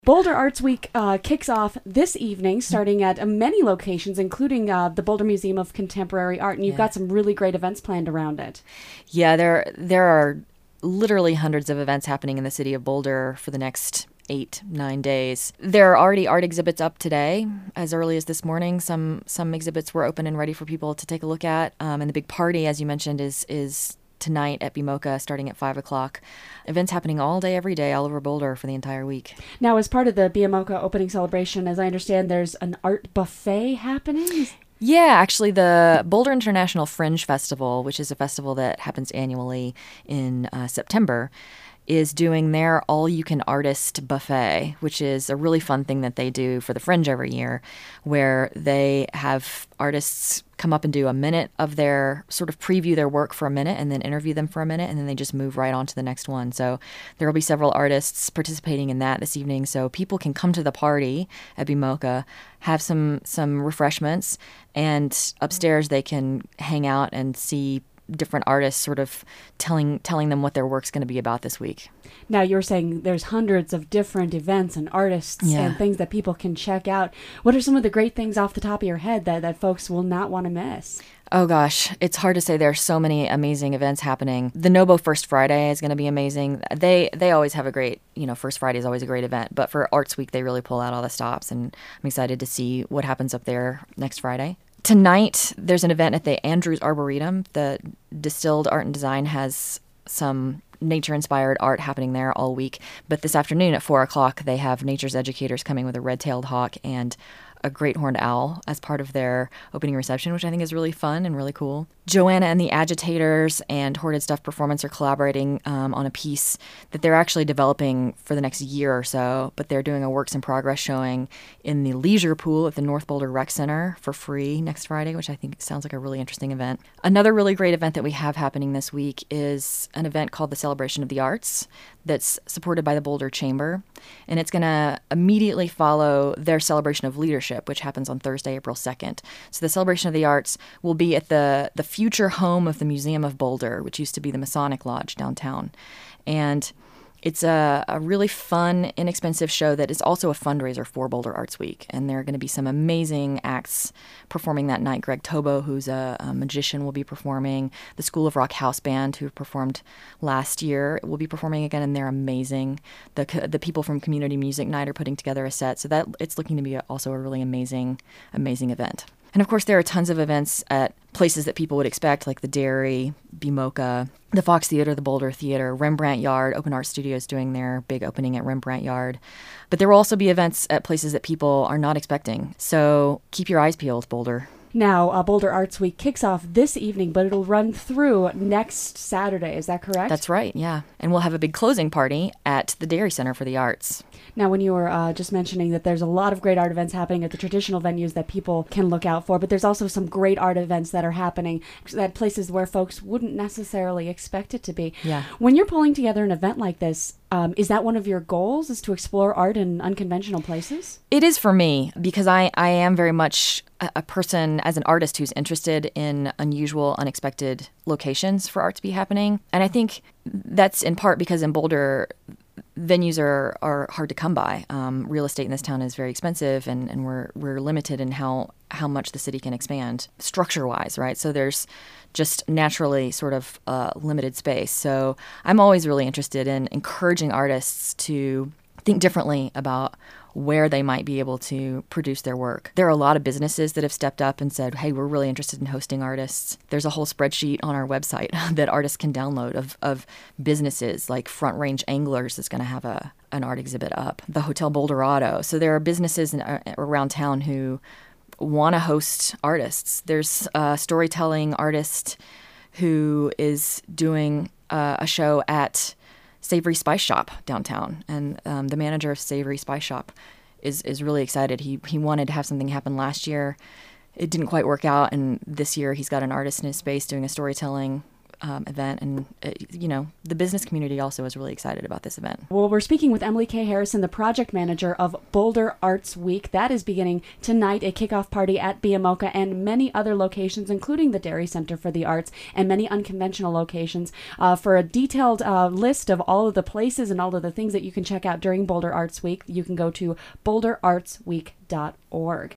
Boulder Arts Week kicks off this evening, starting at many locations, including the Boulder Museum of Contemporary Art, and you've got some really great events planned around it. Yeah, there are literally hundreds of events happening in the city of Boulder for the next 8-9 days. There are already art exhibits up today, as early as this morning. Some exhibits were open and ready for people to take a look at. And the big party, as you mentioned, is tonight at BMoCA starting at 5 o'clock. Events happening all day, every day, all over Boulder for the entire week. Now, as part of the BMoCA opening celebration, as I understand, there's an art buffet happening? Yeah, actually, the Boulder International Fringe Festival, which is a festival that happens annually in September, is doing their all-you-can-artist buffet, which is a really fun thing that they do for the Fringe every year, where they have artists come up and do a minute of their, sort of preview their work for a minute and then interview them for a minute, and then they just move right on to the next one. So there will be several artists participating in that this evening, so people can come to the party at BMoCA, have some refreshments, and upstairs they can hang out and see different artists sort of telling them what their work's going to be about this week. Now, you're saying there's hundreds of different events and artists and things that people can check out. What are some of the great things off the top of your head that folks will not want to miss? Oh gosh, it's hard to say. There are so many amazing events happening. The NOBO First Friday is going to be amazing. They always have a great, First Friday is always a great event. But for Arts Week, they really pull out all the stops, and I'm excited to see what happens up there next Friday. Tonight, there's an event at the Andrews Arboretum. The Distilled Art and Design has some nature-inspired art happening there all week. But this afternoon at 4 o'clock, they have nature's educators coming with a red-tailed hawk and a great horned owl as part of their opening reception, which I think is really fun and really cool. Joanna and the Agitators and Hoarded Stuff Performance are collaborating on a piece that they're actually developing for the next year or so, but they're doing a works in progress showing in the leisure pool at the North Boulder Rec Center for free next Friday, which I think sounds like a really interesting event. Another really great event that we have happening this week is an event called the Celebration of the Arts that's supported by the Boulder Chamber, and it's going to immediately follow their Celebration of Leadership, which happens on Thursday, April 2nd. So the Celebration of the Arts will be at the future home of the Museum of Boulder, which used to be the Masonic Lodge downtown. And it's a really fun, inexpensive show that is also a fundraiser for Boulder Arts Week. And there are going to be some amazing acts performing that night. Greg Tobo, who's a magician, will be performing. The School of Rock House Band, who performed last year, will be performing again, and they're amazing. The people from Community Music Night are putting together a set. So that it's looking to be also a really amazing event. And of course, there are tons of events at places that people would expect, like the Dairy, BMoCA, the Fox Theater, the Boulder Theater, Rembrandt Yard. Open Art Studios doing their big opening at Rembrandt Yard. But there will also be events at places that people are not expecting. So keep your eyes peeled, Boulder. Now, Boulder Arts Week kicks off this evening, but it'll run through next Saturday. Is that correct? That's right, yeah. And we'll have a big closing party at the Dairy Center for the Arts. Now, when you were just mentioning that there's a lot of great art events happening at the traditional venues that people can look out for, but there's also some great art events that are happening at places where folks wouldn't necessarily expect it to be. Yeah. When you're pulling together an event like this, is that one of your goals, is to explore art in unconventional places? It is for me, because I am very much a person, as an artist, who's interested in unusual, unexpected locations for art to be happening. And I think that's in part because in Boulder, venues are hard to come by. Real estate in this town is very expensive, and we're limited in how much the city can expand structure-wise, right? So there's just naturally sort of limited space. So I'm always really interested in encouraging artists to think differently about where they might be able to produce their work. There are a lot of businesses that have stepped up and said, hey, we're really interested in hosting artists. There's a whole spreadsheet on our website that artists can download of businesses, like Front Range Anglers is going to have an art exhibit up, the Hotel Boulderado. So there are businesses around town who want to host artists. There's a storytelling artist who is doing a show at Savory Spice Shop downtown, and the manager of Savory Spice Shop is really excited. He wanted to have something happen last year. It didn't quite work out, and this year he's got an artist in his space doing a storytelling event, and the business community also is really excited about this event. Well, we're speaking with Emily K. Harrison, the project manager of Boulder Arts Week. That is beginning tonight, a kickoff party at Biamoka and many other locations, including the Dairy Center for the Arts and many unconventional locations. For a detailed list of all of the places and all of the things that you can check out during Boulder Arts Week, you can go to boulderartsweek.org.